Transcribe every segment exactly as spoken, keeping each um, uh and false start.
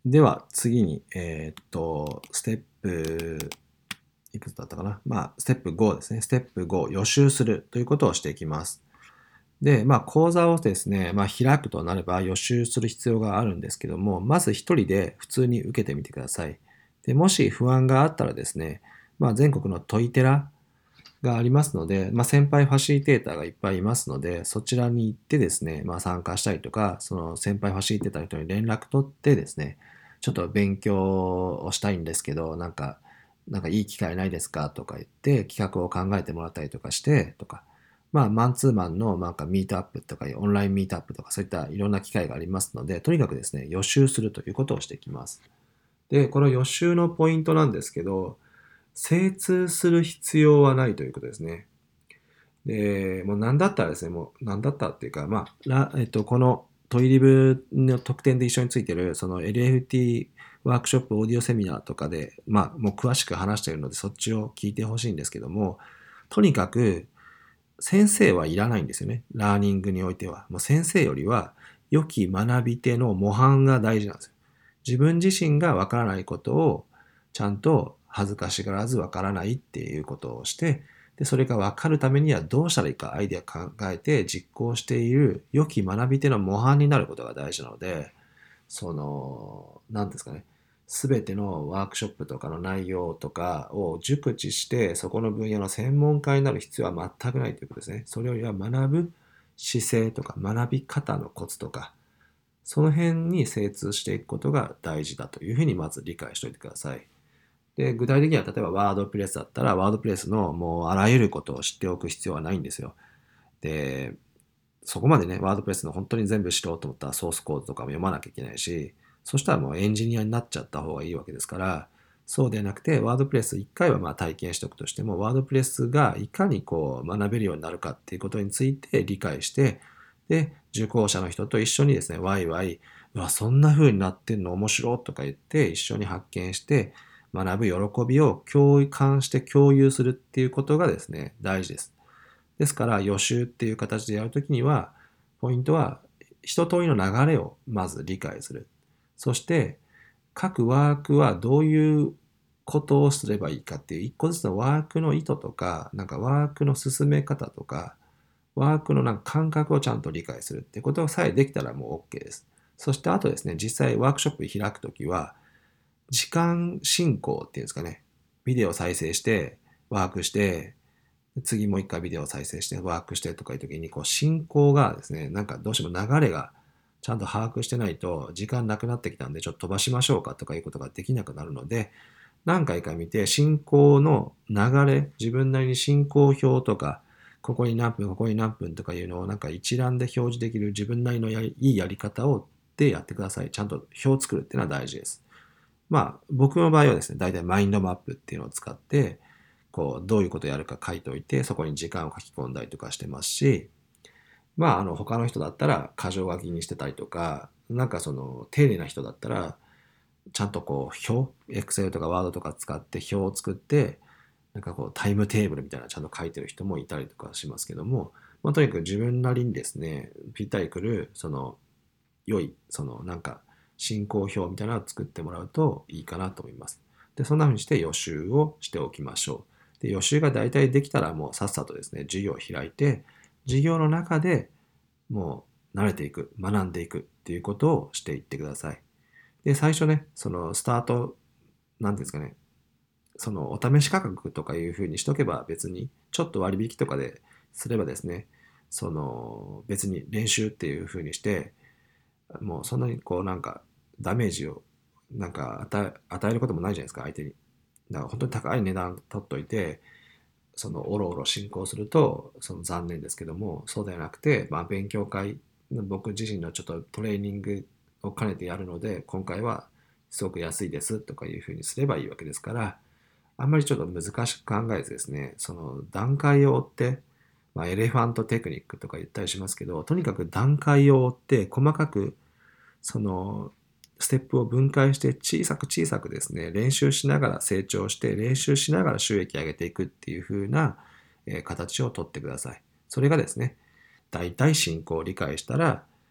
では次に、えーっと、ステップ、いくつだったかな。まあ、ステップごですね。ステップご、予習するということをしていきます。で、まあ、講座をですね、まあ、開くとなれば予習する必要があるんですけども、まず一人で普通に受けてみてください。で、もし不安があったらですね、まあ、全国のトイテラがありますので、まあ、先輩ファシリテーターがいっぱいいますので、そちらに行ってですね、まあ、参加したりとか、その先輩ファシリテーターの人に連絡取ってですね、ちょっと勉強をしたいんですけど、なんか、なんかいい機会ないですかとか言って企画を考えてもらったりとかしてとか、まあ、マンツーマンのなんかミートアップとか、オンラインミートアップとか、そういったいろんな機会がありますので、とにかくですね、予習するということをしていきます。で、この予習のポイントなんですけど、精通する必要はないということですね。で、もう何だったらですね、もう何だったらっていうか、まあ、らえっと、このトイリブの特典で一緒についてる、その エルエフティー ワークショップ、オーディオセミナーとかで、まあ、もう詳しく話しているので、そっちを聞いてほしいんですけども、とにかく、先生はいらないんですよね。ラーニングにおいては。もう先生よりは、良き学び手の模範が大事なんですよ。自分自身がわからないことを、ちゃんと恥ずかしがらずわからないっていうことをして、で、それがわかるためにはどうしたらいいかアイデア考えて実行している良き学び手の模範になることが大事なので、その、なんですかね、すべてのワークショップとかの内容とかを熟知して、そこの分野の専門家になる必要は全くないということですね。それよりは学ぶ姿勢とか学び方のコツとか、その辺に精通していくことが大事だというふうにまず理解しておいてください。で、具体的には例えばワードプレスだったら、ワードプレスのもうあらゆることを知っておく必要はないんですよ。で、そこまでね、ワードプレスの本当に全部知ろうと思ったらソースコードとかも読まなきゃいけないし、そしたらもうエンジニアになっちゃった方がいいわけですから、そうではなくて、ワードプレスいっかいはまあ体験しておくとしても、ワードプレスがいかにこう学べるようになるかっていうことについて理解して、で、受講者の人と一緒にですね、ワイワイ、うわ、そんな風になってんの面白いとか言って一緒に発見して、学ぶ喜びを共感して共有するっていうことがですね、大事です。ですから予習っていう形でやるときには、ポイントは一通りの流れをまず理解する。そして各ワークはどういうことをすればいいかっていう一個ずつのワークの意図とか、なんかワークの進め方とか、ワークのなんか感覚をちゃんと理解するっていうことさえできたらもう OK です。そしてあとですね、実際ワークショップ開くときは、時間進行っていうんですかね、ビデオ再生して、ワークして、次もう一回ビデオを再生してワークしてとかいう時に、こう進行がですね、なんかどうしても流れがちゃんと把握してないと時間なくなってきたんでちょっと飛ばしましょうかとかいうことができなくなるので、何回か見て進行の流れ、自分なりに進行表とか、ここに何分、ここに何分とかいうのをなんか一覧で表示できる自分なりのやりいいやり方をでやってください。ちゃんと表を作るっていうのは大事です。まあ、僕の場合はですね、大体マインドマップっていうのを使って、こう、どういうことをやるか書いておいて、そこに時間を書き込んだりとかしてますし、まあ、あの、他の人だったら、箇条書きにしてたりとか、なんかその、丁寧な人だったら、ちゃんとこう、表、Excel とか Word とか使って表を作って、なんかこう、タイムテーブルみたいなのちゃんと書いてる人もいたりとかしますけども、まあ、とにかく自分なりにですね、ぴったりくる、その、良い、その、なんか、進行表みたいなのを作ってもらうといいかなと思います。で、そんな風にして予習をしておきましょう。で、予習が大体できたらもうさっさとですね、授業を開いて、授業の中でもう慣れていく、学んでいくっていうことをしていってください。で、最初ね、そのスタート、なんていうんですかね、そのお試し価格とかいう風にしとけば別に、ちょっと割引とかですればですね、その別に練習っていう風にして、もうそんなにこうなんかダメージをなんか与え与えることもないじゃないですか、相手に。だから本当に高い値段取っといて、そのおろおろ進行するとその残念ですけども、そうではなくて、まあ、勉強会、僕自身のちょっとトレーニングを兼ねてやるので、今回はすごく安いですとかいうふうにすればいいわけですから、あんまりちょっと難しく考えずですね、その段階を追って、まあ、エレファントテクニックとか言ったりしますけど、とにかく段階を追って細かくそのステップを分解して小さく小さくですね、練習しながら成長して、練習しながら収益上げていくっていう風な、えー形をとってください。それがですね、大体進行を理解したら、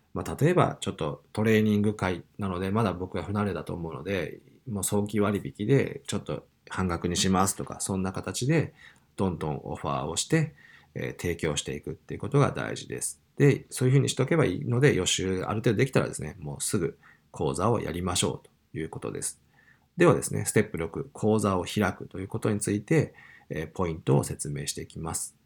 まあ、例えばちょっとトレーニング会なので、まだ僕は不慣れだと思うので、もう早期割引でちょっと半額にしますとか、そんな形でどんどんオファーをして、えー提供していくっていうことが大事です。で、そういうふうにしとけばいいので、予習ある程度できたらですね、もうすぐ講座をやりましょうということです。ではですね、ステップろく、講座を開くということについて、えーポイントを説明していきます。